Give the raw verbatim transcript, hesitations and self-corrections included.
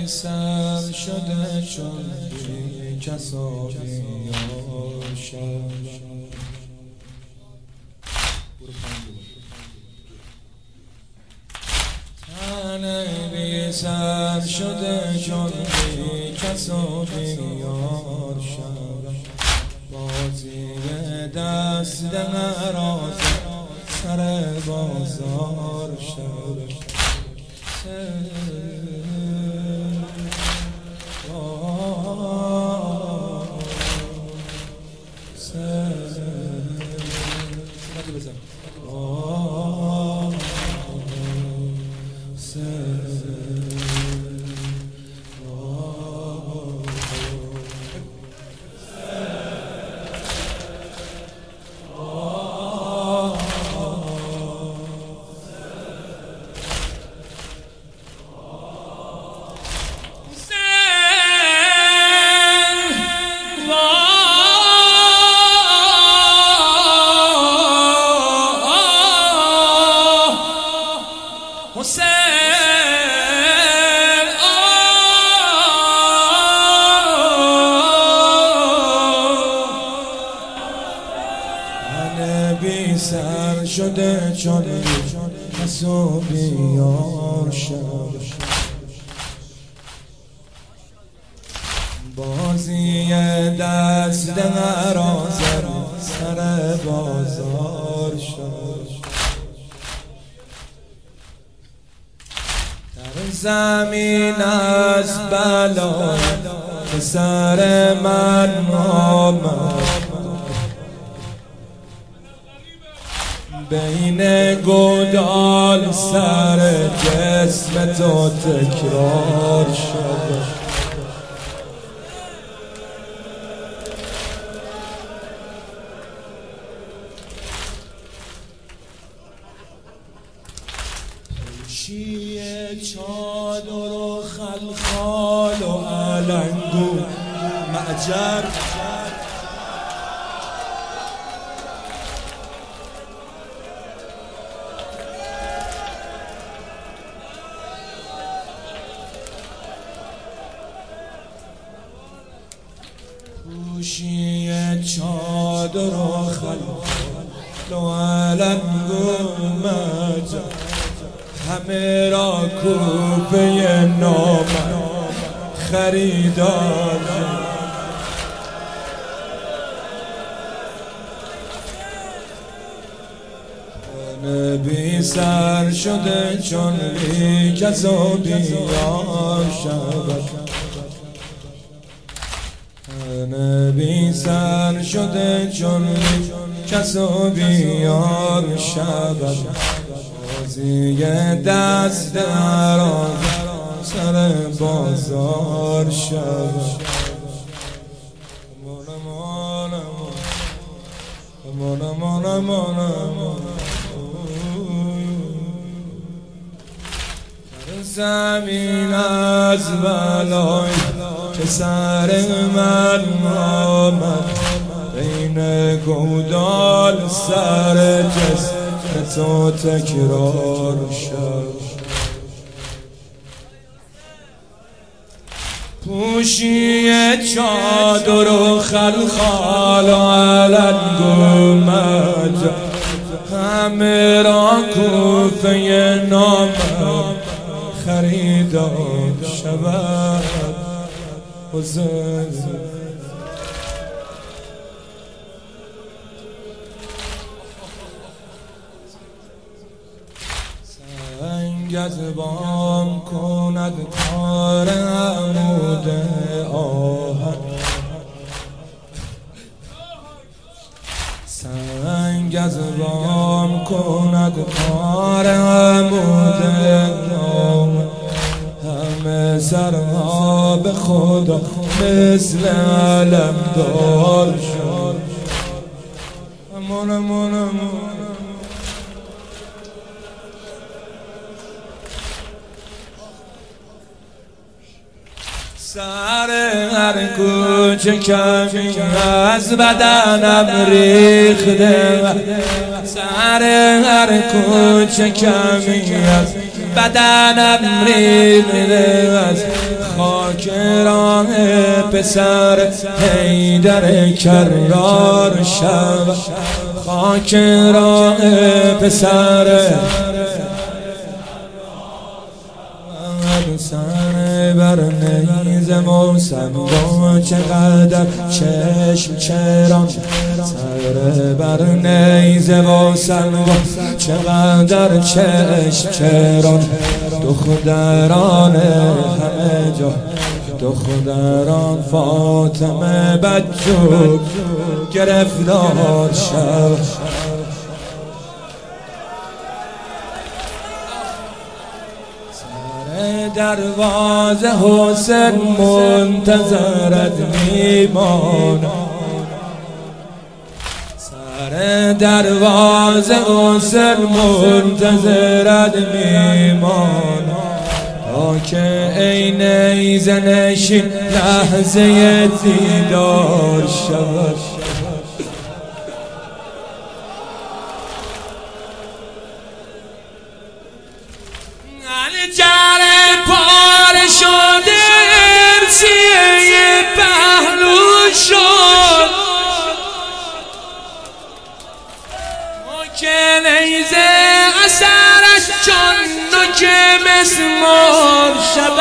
بی سر شده چون بی کسا بیار شد. تن بی سر شده چون بی کسا بیار شد. بازی دست دراز سر بازار شد. بی سر شده چون کسو بیار شد. بازی دست دراز سر بازار شد. در زمین از بلا به سر من آمد. بین گودال سر جسم تو تکرار شد. پوشی چادر و خلخال و علنگ و معجر پوشی چادر و خلخال و علنگ و معجر همه را کوفه نام خریدار. من بی سر شده چون بی کسو بیار شد. من بی سر شده چون بی کسو بیار شد. بازی دست دراز سر بازار شد. در زمین از بلای که سر من آمد. بین گودال سر جسم تو تکرار شد. پوشی چادر و خلخال و علنگ و معجر همه را کوفه نام خریدار شود. سنگ از بام کند کار عمود آهن. سنگ از بام کند کار عمود آهن. همه سرها به خدا مثل علم دار شد. امان امان امان سر هر کوچه کمی از بدنم ریخته. سر هر کوچه کمی از بدنم ریخته از خاک راه پسر حیدر کرار شب خاک راه پسر سر بر نیزه موسم با چقدر چشم چران سر بر نیزه موسم با چقدر چشم چران دختران همه جا دختران فاطمه بچو گرفتار شد دروازه حسین منتظرت میمانم سر دروازه حسین منتظرت میمانم تا که ای نیزه نشین لحظه دیدار شود جره پاره شده ارسیه پهلو شد که نیزه اثرش چون که مسمار شد